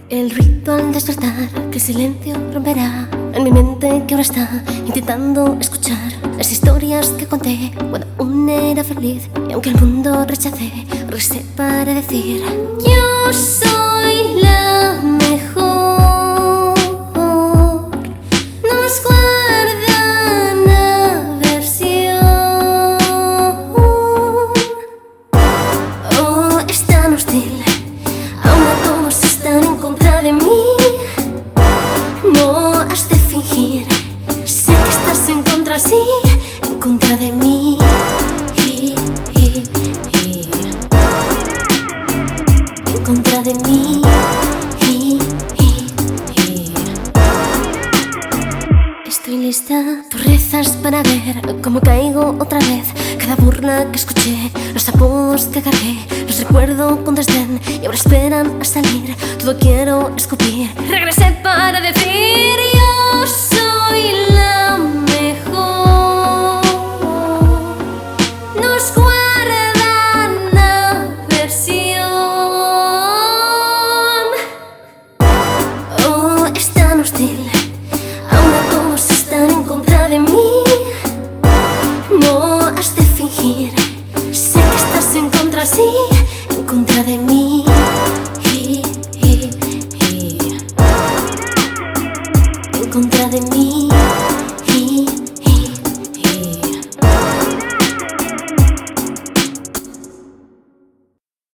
El ritual al despertar, que el silencio romperá en mi mente que ahora está intentando escuchar las historias que conté cuando aún era feliz. Y aunque el mundo rechace, regresé para decir: yo soy la mejor. No nos guardan aversión. Oh, es tan hostil. Ahora todos están en contra de mí. No has de fingir. Sé que estás en contra, sí, en contra de mí. En contra de mí. Estoy lista, tú rezas para ver cómo caigo otra vez. Cada burla que escuché, los apodos que cargué, los recuerdo con desdén y ahora esperan a salir. Todo quiero escupir. Regresé para decir: yo soy